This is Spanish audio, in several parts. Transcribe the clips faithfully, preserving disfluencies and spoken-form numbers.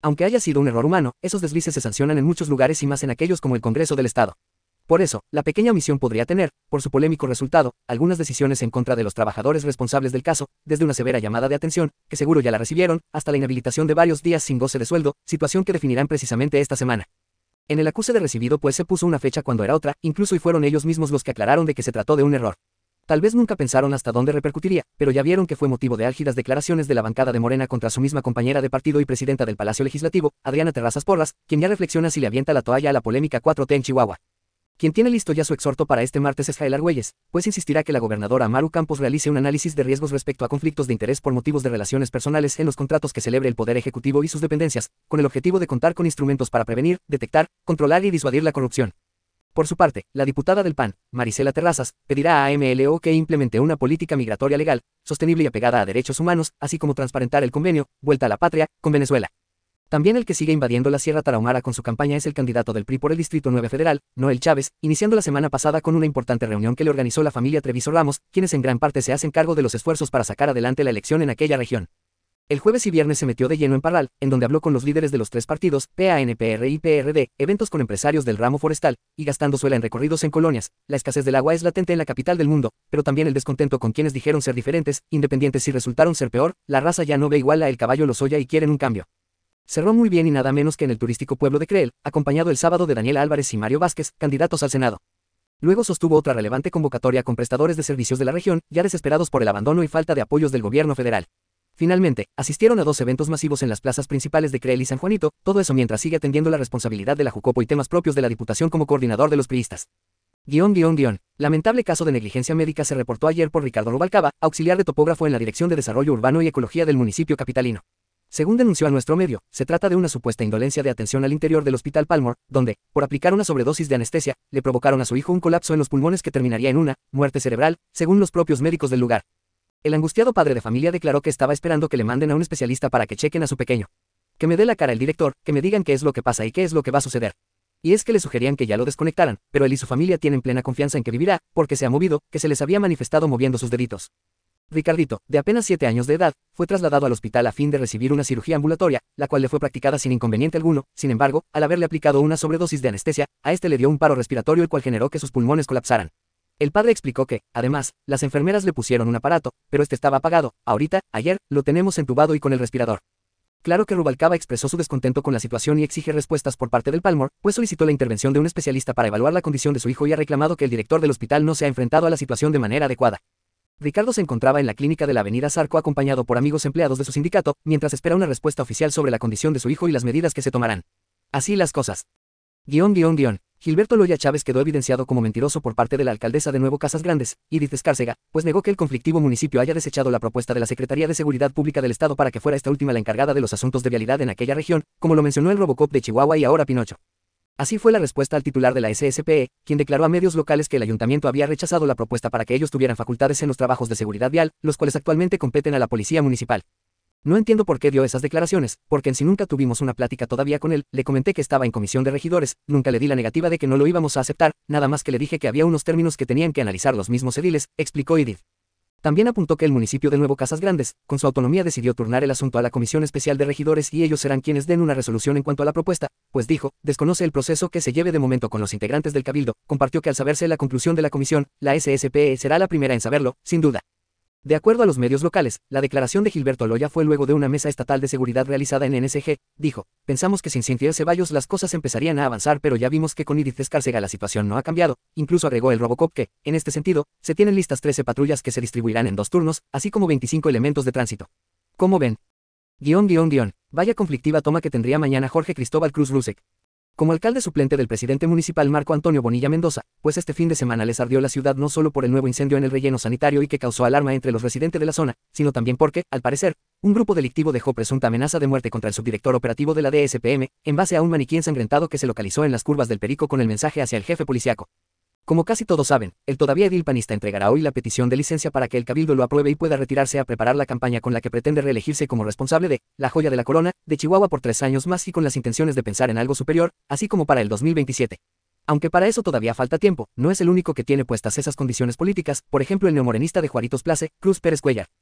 Aunque haya sido un error humano, esos deslices se sancionan en muchos lugares y más en aquellos como el Congreso del Estado. Por eso, la pequeña omisión podría tener, por su polémico resultado, algunas decisiones en contra de los trabajadores responsables del caso, desde una severa llamada de atención, que seguro ya la recibieron, hasta la inhabilitación de varios días sin goce de sueldo, situación que definirán precisamente esta semana. En el acuse de recibido pues se puso una fecha cuando era otra, incluso y fueron ellos mismos los que aclararon de que se trató de un error. Tal vez nunca pensaron hasta dónde repercutiría, pero ya vieron que fue motivo de álgidas declaraciones de la bancada de Morena contra su misma compañera de partido y presidenta del Palacio Legislativo, Adriana Terrazas Porras, quien ya reflexiona si le avienta la toalla a la polémica cuatro T en Chihuahua. Quien tiene listo ya su exhorto para este martes es Jael Argüelles, pues insistirá que la gobernadora Amaru Campos realice un análisis de riesgos respecto a conflictos de interés por motivos de relaciones personales en los contratos que celebre el Poder Ejecutivo y sus dependencias, con el objetivo de contar con instrumentos para prevenir, detectar, controlar y disuadir la corrupción. Por su parte, la diputada del P A N, Marisela Terrazas, pedirá a A M L O que implemente una política migratoria legal, sostenible y apegada a derechos humanos, así como transparentar el convenio, Vuelta a la Patria, con Venezuela. También el que sigue invadiendo la Sierra Tarahumara con su campaña es el candidato del P R I por el Distrito nueve Federal, Noel Chávez, iniciando la semana pasada con una importante reunión que le organizó la familia Treviso Ramos, quienes en gran parte se hacen cargo de los esfuerzos para sacar adelante la elección en aquella región. El jueves y viernes se metió de lleno en Parral, en donde habló con los líderes de los tres partidos, P A N, P R y P R D, eventos con empresarios del ramo forestal, y gastando suela en recorridos en colonias. La escasez del agua es latente en la capital del mundo, pero también el descontento con quienes dijeron ser diferentes, independientes y resultaron ser peor, la raza ya no ve igual a El Caballo Lozoya y quieren un cambio. Cerró muy bien y nada menos que en el turístico pueblo de Creel, acompañado el sábado de Daniel Álvarez y Mario Vázquez, candidatos al Senado. Luego sostuvo otra relevante convocatoria con prestadores de servicios de la región, ya desesperados por el abandono y falta de apoyos del gobierno federal. Finalmente, asistieron a dos eventos masivos en las plazas principales de Creel y San Juanito, todo eso mientras sigue atendiendo la responsabilidad de la Jucopo y temas propios de la Diputación como coordinador de los priistas. Guión, guión, guión. Lamentable caso de negligencia médica se reportó ayer por Ricardo Rubalcaba, auxiliar de topógrafo en la Dirección de Desarrollo Urbano y Ecología del municipio capitalino. Según denunció a nuestro medio, se trata de una supuesta indolencia de atención al interior del Hospital Palmore, donde, por aplicar una sobredosis de anestesia, le provocaron a su hijo un colapso en los pulmones que terminaría en una muerte cerebral, según los propios médicos del lugar. El angustiado padre de familia declaró que estaba esperando que le manden a un especialista para que chequen a su pequeño. Que me dé la cara el director, que me digan qué es lo que pasa y qué es lo que va a suceder. Y es que le sugerían que ya lo desconectaran, pero él y su familia tienen plena confianza en que vivirá, porque se ha movido, que se les había manifestado moviendo sus deditos. Ricardito, de apenas siete años de edad, fue trasladado al hospital a fin de recibir una cirugía ambulatoria, la cual le fue practicada sin inconveniente alguno. Sin embargo, al haberle aplicado una sobredosis de anestesia, a este le dio un paro respiratorio el cual generó que sus pulmones colapsaran. El padre explicó que, además, las enfermeras le pusieron un aparato, pero este estaba apagado. Ahorita, ayer, lo tenemos entubado y con el respirador. Claro que Rubalcaba expresó su descontento con la situación y exige respuestas por parte del Palmore, pues solicitó la intervención de un especialista para evaluar la condición de su hijo y ha reclamado que el director del hospital no se ha enfrentado a la situación de manera adecuada. Ricardo se encontraba en la clínica de la avenida Zarco acompañado por amigos empleados de su sindicato, mientras espera una respuesta oficial sobre la condición de su hijo y las medidas que se tomarán. Así las cosas. Guión, guión, guión. Gilberto Loya Chávez quedó evidenciado como mentiroso por parte de la alcaldesa de Nuevo Casas Grandes, Edith Escárcega, pues negó que el conflictivo municipio haya desechado la propuesta de la Secretaría de Seguridad Pública del Estado para que fuera esta última la encargada de los asuntos de vialidad en aquella región, como lo mencionó el Robocop de Chihuahua y ahora Pinocho. Así fue la respuesta al titular de la S S P E, quien declaró a medios locales que el ayuntamiento había rechazado la propuesta para que ellos tuvieran facultades en los trabajos de seguridad vial, los cuales actualmente competen a la policía municipal. No entiendo por qué dio esas declaraciones, porque en sí nunca tuvimos una plática todavía con él, le comenté que estaba en comisión de regidores, nunca le di la negativa de que no lo íbamos a aceptar, nada más que le dije que había unos términos que tenían que analizar los mismos ediles, explicó Edith. También apuntó que el municipio de Nuevo Casas Grandes, con su autonomía decidió turnar el asunto a la Comisión Especial de Regidores y ellos serán quienes den una resolución en cuanto a la propuesta, pues dijo, desconoce el proceso que se lleve de momento con los integrantes del Cabildo, compartió que al saberse la conclusión de la comisión, la S S P E será la primera en saberlo, sin duda. De acuerdo a los medios locales, la declaración de Gilberto Loya fue luego de una mesa estatal de seguridad realizada en N S G, dijo, pensamos que sin Cintia Ceballos las cosas empezarían a avanzar pero ya vimos que con Edith Escárcega la situación no ha cambiado, incluso agregó el Robocop que, en este sentido, se tienen listas trece patrullas que se distribuirán en dos turnos, así como veinticinco elementos de tránsito. ¿Cómo ven? Guión, guión, guión, vaya conflictiva toma que tendría mañana Jorge Cristóbal Cruz Rusek. Como alcalde suplente del presidente municipal Marco Antonio Bonilla Mendoza, pues este fin de semana les ardió la ciudad no solo por el nuevo incendio en el relleno sanitario y que causó alarma entre los residentes de la zona, sino también porque, al parecer, un grupo delictivo dejó presunta amenaza de muerte contra el subdirector operativo de la D S P M, en base a un maniquí ensangrentado que se localizó en las curvas del Perico con el mensaje hacia el jefe policiaco. Como casi todos saben, el todavía edil panista entregará hoy la petición de licencia para que el Cabildo lo apruebe y pueda retirarse a preparar la campaña con la que pretende reelegirse como responsable de la joya de la corona de Chihuahua por tres años más y con las intenciones de pensar en algo superior, así como para el dos mil veintisiete. Aunque para eso todavía falta tiempo, no es el único que tiene puestas esas condiciones políticas, por ejemplo el neomorenista de Juaritos Place, Cruz Pérez Cuellar.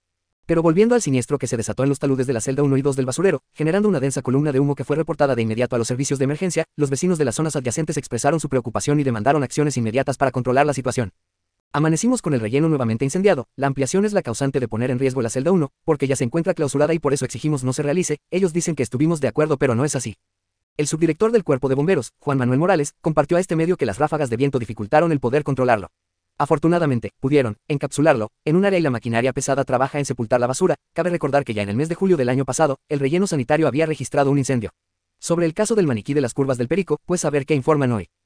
Pero volviendo al siniestro que se desató en los taludes de la celda uno y dos del basurero, generando una densa columna de humo que fue reportada de inmediato a los servicios de emergencia, los vecinos de las zonas adyacentes expresaron su preocupación y demandaron acciones inmediatas para controlar la situación. Amanecimos con el relleno nuevamente incendiado, la ampliación es la causante de poner en riesgo la celda uno, porque ya se encuentra clausurada y por eso exigimos no se realice, ellos dicen que estuvimos de acuerdo pero no es así. El subdirector del Cuerpo de Bomberos, Juan Manuel Morales, compartió a este medio que las ráfagas de viento dificultaron el poder controlarlo. Afortunadamente, pudieron encapsularlo en un área y la maquinaria pesada trabaja en sepultar la basura. Cabe recordar que ya en el mes de julio del año pasado, el relleno sanitario había registrado un incendio. Sobre el caso del maniquí de las curvas del Perico, pues a ver qué informan hoy.